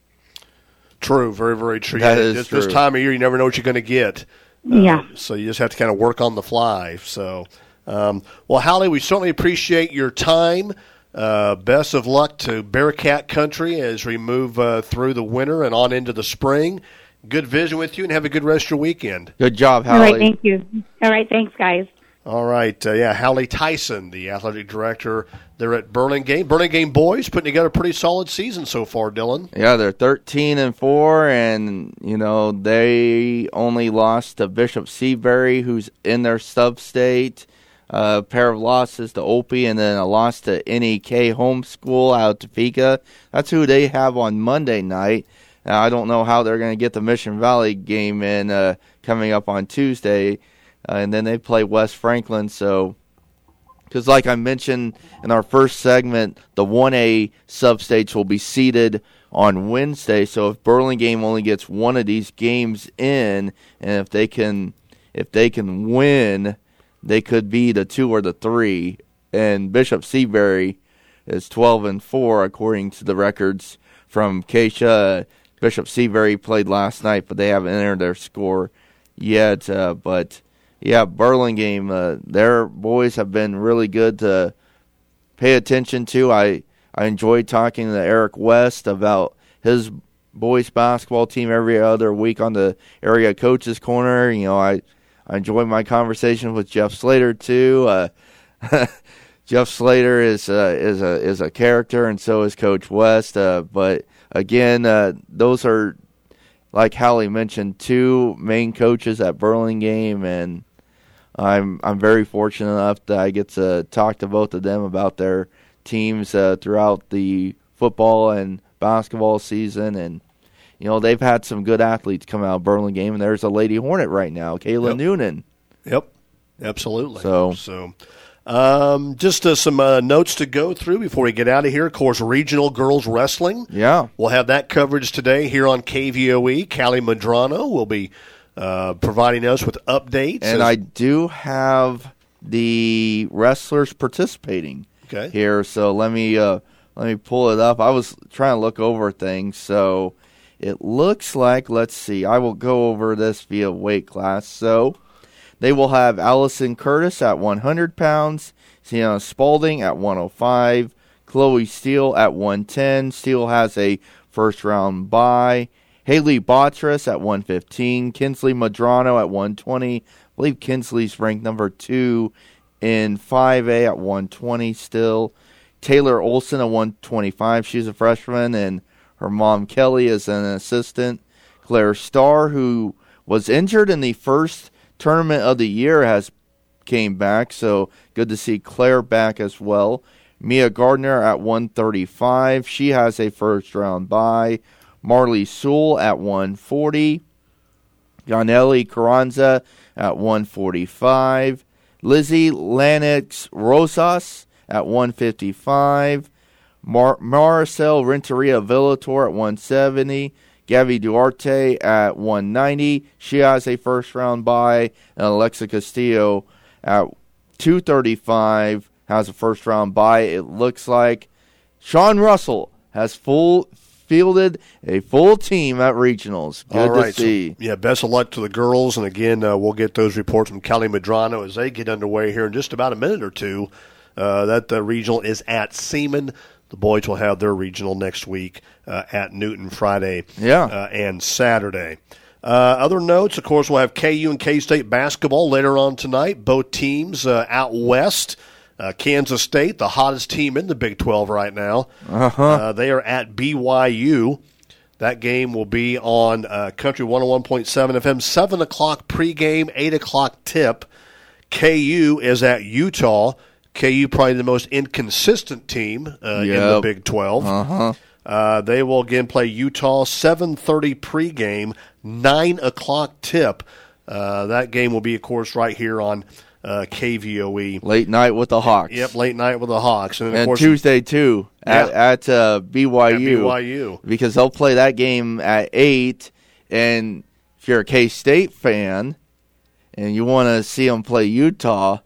[SPEAKER 3] True, very, very true.
[SPEAKER 4] That is
[SPEAKER 3] this,
[SPEAKER 4] true.
[SPEAKER 3] This time of year, you never know what you're going to get.
[SPEAKER 20] Yeah.
[SPEAKER 3] Uh, so you just have to kind of work on the fly. So, um, well, Hallie, we certainly appreciate your time. Uh, best of luck to Bearcat Country as we move uh, through the winter and on into the spring. Good vision with you, and have a good rest of your weekend.
[SPEAKER 4] Good job, Hallie.
[SPEAKER 20] All right, thank you. All right, thanks, guys.
[SPEAKER 3] All right, uh, yeah, Hallie Tyson, the athletic director there at Burlingame. Burlingame boys putting together a pretty solid season so far, Dylan.
[SPEAKER 4] Yeah, they're thirteen and four, and you know they only lost to Bishop Seabury, who's in their sub-state. Uh, a pair of losses to Opie, and then a loss to N E K Homeschool out of Topeka. That's who they have on Monday night. Now, I don't know how they're going to get the Mission Valley game in uh, coming up on Tuesday. Uh, and then they play West Franklin. So, because like I mentioned in our first segment, the one A sub-states will be seeded on Wednesday. So if Burlingame only gets one of these games in, and if they can, if they can win, they could be the two or the three. And Bishop Seabury is twelve and four according to the records from Keisha. Bishop Seabury played last night, but they haven't entered their score yet. Uh, but yeah, Burlingame, uh, their boys have been really good to pay attention to. I, I enjoyed talking to Eric West about his boys basketball team every other week on the Area Coaches Corner. You know, I, I enjoy my conversation with Jeff Slater too. Uh, Jeff Slater is uh, is a is a character, and so is Coach West. Uh, but again, uh, those are like Hallie mentioned, two main coaches at Burlingame, and I'm I'm very fortunate enough that I get to talk to both of them about their teams uh, throughout the football and basketball season. And, you know, they've had some good athletes come out of Burlingame, and there's a Lady Hornet right now, Kayla
[SPEAKER 3] Yep.
[SPEAKER 4] Noonan.
[SPEAKER 3] Yep, absolutely.
[SPEAKER 4] So,
[SPEAKER 3] so um, just uh, some uh, notes to go through before we get out of here. Of course, regional girls wrestling.
[SPEAKER 4] Yeah.
[SPEAKER 3] We'll have that coverage today here on K V O E. Callie Madrano will be uh, providing us with updates.
[SPEAKER 4] And I do have the wrestlers participating
[SPEAKER 3] Okay.
[SPEAKER 4] here, so let me uh, let me pull it up. I was trying to look over things, so it looks like, let's see, I will go over this via weight class. So they will have Allison Curtis at one hundred pounds, Sienna Spalding at one oh five, Chloe Steele at one ten. Steele has a first round bye. Haley Botras at one fifteen, Kinsley Madrano at one twenty. I believe Kinsley's ranked number two in five A at one twenty still. Taylor Olson at one twenty-five. She's a freshman, and her mom Kelly is an assistant. Claire Starr, who was injured in the first tournament of the year, has came back, so good to see Claire back as well. Mia Gardner at one thirty-five. She has a first-round bye. Marley Sewell at one forty. Yaneli Carranza at one forty-five. Lizzie Lanix Rosas at one fifty-five. Mar- Maricel Renteria Villator at one seventy. Gabby Duarte at one ninety. She has a first-round bye. And Alexa Castillo at two thirty-five has a first-round bye. It looks like Sean Russell has full fielded a full team at regionals. Good
[SPEAKER 3] All right,
[SPEAKER 4] to see.
[SPEAKER 3] So, yeah, best of luck to the girls. And again, uh, we'll get those reports from Callie Madrano as they get underway here in just about a minute or two. Uh, that the regional is at Seaman. The boys will have their regional next week uh, at Newton Friday
[SPEAKER 4] Yeah.
[SPEAKER 3] uh, and Saturday. Uh, other notes, of course, we'll have K U and K-State basketball later on tonight. Both teams uh, out west. Uh, Kansas State, the hottest team in the Big twelve right now.
[SPEAKER 4] Uh-huh.
[SPEAKER 3] Uh, they are at B Y U. That game will be on uh, Country one oh one point seven F M, seven o'clock pregame, eight o'clock tip. K U is at Utah. K U probably the most inconsistent team uh,
[SPEAKER 4] Yep.
[SPEAKER 3] in the Big twelve.
[SPEAKER 4] Uh-huh.
[SPEAKER 3] Uh, they will again play Utah, seven thirty pregame, nine o'clock tip. Uh, that game will be, of course, right here on uh, K V O E.
[SPEAKER 4] Late night with the Hawks.
[SPEAKER 3] Yep, late night with the Hawks. And, then, of
[SPEAKER 4] And
[SPEAKER 3] course,
[SPEAKER 4] Tuesday, too, at,
[SPEAKER 3] Yeah.
[SPEAKER 4] at uh, B Y U.
[SPEAKER 3] At B Y U.
[SPEAKER 4] Because they'll play that game at eight. And if you're a K-State fan and you want to see them play Utah,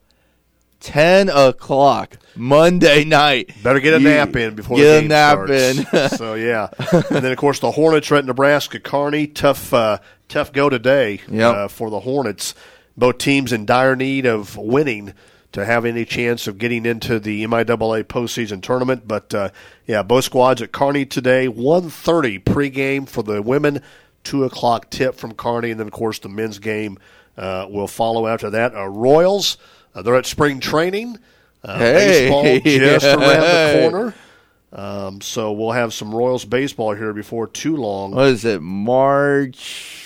[SPEAKER 4] ten o'clock Monday night.
[SPEAKER 3] Better get a
[SPEAKER 4] You
[SPEAKER 3] nap in before
[SPEAKER 4] get
[SPEAKER 3] the
[SPEAKER 4] a
[SPEAKER 3] game
[SPEAKER 4] nap
[SPEAKER 3] starts.
[SPEAKER 4] in.
[SPEAKER 3] So, yeah. And then, of course, the Hornets are at Nebraska. Kearney, tough uh, tough go today
[SPEAKER 4] Yep.
[SPEAKER 3] uh, for the Hornets. Both teams in dire need of winning to have any chance of getting into the M I A A postseason tournament. But, uh, yeah, both squads at Kearney today, one thirty pregame for the women, two o'clock tip from Kearney. And then, of course, the men's game uh, will follow after that. Uh, Royals, uh, they're at spring training. Uh,
[SPEAKER 4] Hey.
[SPEAKER 3] baseball just around the
[SPEAKER 4] Hey.
[SPEAKER 3] corner. Um, so we'll have some Royals baseball here before too long.
[SPEAKER 4] What is it, March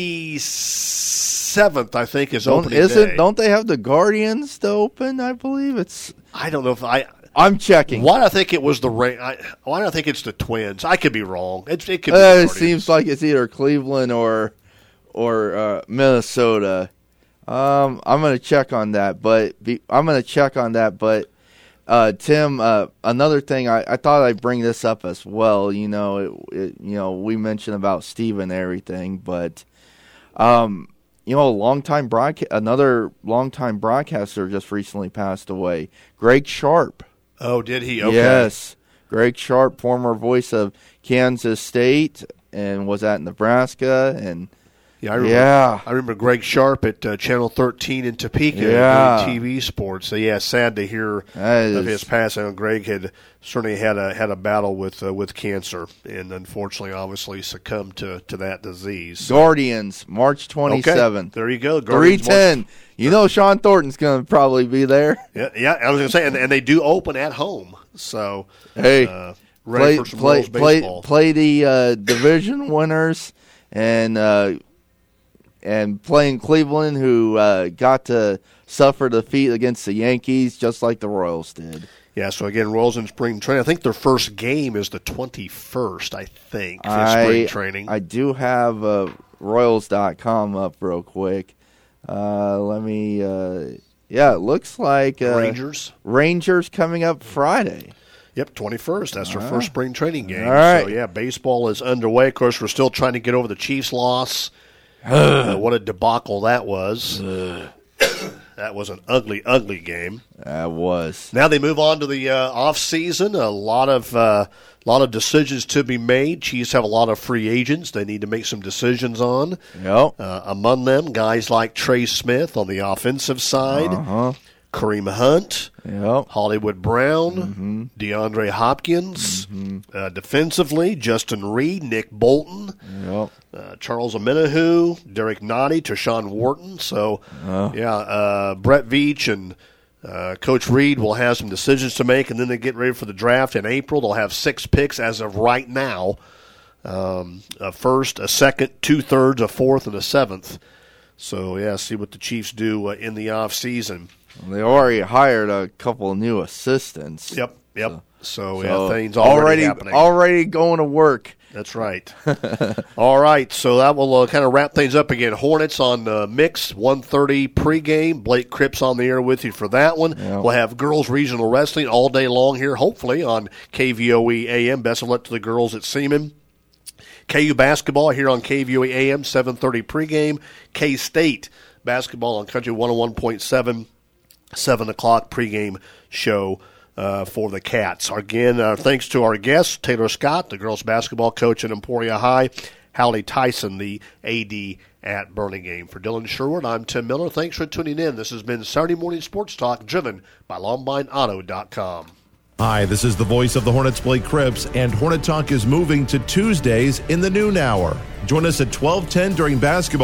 [SPEAKER 3] twenty-seventh, I think, is
[SPEAKER 4] Don't,
[SPEAKER 3] opening
[SPEAKER 4] isn't,
[SPEAKER 3] day.
[SPEAKER 4] Don't they have the Guardians to open, I believe? It's.
[SPEAKER 3] I don't know if I...
[SPEAKER 4] I'm checking.
[SPEAKER 3] Why do I think it was the Ra- I, Why do I think it's the Twins? I could be wrong. It, it could be
[SPEAKER 4] Uh,
[SPEAKER 3] the
[SPEAKER 4] it
[SPEAKER 3] Guardians.
[SPEAKER 4] seems like it's either Cleveland or or uh, Minnesota. Um, I'm gonna check on that, but be, I'm gonna check on that. But uh, Tim, uh, another thing, I, I thought I'd bring this up as well. You know, it, it, you know, we mentioned about Steve and everything, but um, you know, a longtime broadca- another longtime broadcaster just recently passed away, Greg Sharp.
[SPEAKER 3] Oh, did he? Okay.
[SPEAKER 4] Yes, Greg Sharp, former voice of Kansas State, and was at Nebraska, and
[SPEAKER 3] Yeah, I remember,
[SPEAKER 4] yeah.
[SPEAKER 3] I remember Greg Sharp at uh, Channel thirteen in Topeka
[SPEAKER 4] Yeah.
[SPEAKER 3] doing T V sports. So, yeah, sad to hear
[SPEAKER 4] That
[SPEAKER 3] of
[SPEAKER 4] is-
[SPEAKER 3] his passing. Greg had certainly had a had a battle with uh, with cancer, and unfortunately, obviously, succumbed to, to that disease. So-
[SPEAKER 4] Guardians, March twenty-seventh.
[SPEAKER 3] Okay, there you go.
[SPEAKER 4] three
[SPEAKER 3] Guardians
[SPEAKER 4] ten. You know Sean Thornton's going to probably be there.
[SPEAKER 3] Yeah, yeah, I was going to say, and, and they do open at home. So,
[SPEAKER 4] Hey,
[SPEAKER 3] uh, ready
[SPEAKER 4] play,
[SPEAKER 3] for some
[SPEAKER 4] play,
[SPEAKER 3] Royals
[SPEAKER 4] play,
[SPEAKER 3] baseball.
[SPEAKER 4] play the uh, division winners and uh, and playing Cleveland, who uh, got to suffer defeat against the Yankees, just like the Royals did.
[SPEAKER 3] Yeah, so again, Royals in spring training. I think their first game is the twenty-first, I think, for
[SPEAKER 4] I,
[SPEAKER 3] spring training.
[SPEAKER 4] I do have uh, Royals dot com up real quick. Uh, let me, uh, yeah, it looks like uh,
[SPEAKER 3] Rangers.
[SPEAKER 4] Rangers coming up Friday.
[SPEAKER 3] Yep, twenty-first. That's their
[SPEAKER 4] All
[SPEAKER 3] first
[SPEAKER 4] right.
[SPEAKER 3] spring training game.
[SPEAKER 4] All right.
[SPEAKER 3] So, yeah, baseball is underway. Of course, we're still trying to get over the Chiefs' loss. uh, what a debacle that was. That was an ugly, ugly game.
[SPEAKER 4] That was.
[SPEAKER 3] Now they move on to the uh, off season. A lot of uh, lot of decisions to be made. Chiefs have a lot of free agents they need to make some decisions on.
[SPEAKER 4] Yep.
[SPEAKER 3] Uh, among them, guys like Trey Smith on the offensive side,
[SPEAKER 4] Uh-huh.
[SPEAKER 3] Kareem Hunt,
[SPEAKER 4] Yep.
[SPEAKER 3] Hollywood Brown,
[SPEAKER 4] Mm-hmm.
[SPEAKER 3] DeAndre Hopkins. Uh, defensively, Justin Reed, Nick Bolton,
[SPEAKER 4] Yep.
[SPEAKER 3] uh, Charles Omenihu, Derek Nottie, Tershawn Wharton. So,
[SPEAKER 4] Oh.
[SPEAKER 3] yeah, uh, Brett Veach and uh, Coach Reed will have some decisions to make, and then they get ready for the draft in April. They'll have six picks as of right now, um, a first, a second, two-thirds, a fourth, and a seventh. So, yeah, see what the Chiefs do uh, in the offseason.
[SPEAKER 4] They already hired a couple of new assistants.
[SPEAKER 3] Yep, yep. So,
[SPEAKER 4] So,
[SPEAKER 3] yeah, things already,
[SPEAKER 4] already
[SPEAKER 3] happening.
[SPEAKER 4] already going to work.
[SPEAKER 3] That's right. All right, so that will uh, kind of wrap things up again. Hornets on the mix, one thirty pregame. Blake Cripps on the air with you for that one.
[SPEAKER 4] Yeah.
[SPEAKER 3] We'll have girls regional wrestling all day long here, hopefully, on K V O E A M. Best of luck to the girls at Seaman. K U basketball here on K V O E A M, seven thirty pregame. K-State basketball on Country one oh one point seven, seven o'clock pregame show uh, for the Cats. Again, uh, thanks to our guests, Taylor Scott, the girls basketball coach at Emporia High, Hallie Tyson, the A D at Burlingame. For Dylan Sherwood, I'm Tim Miller. Thanks for tuning in. This has been Saturday Morning Sports Talk, driven by Lombine Auto dot com.
[SPEAKER 21] Hi, this is the voice of the Hornets, Blake Cripps, and Hornet Talk is moving to Tuesdays in the noon hour. Join us at twelve ten during basketball.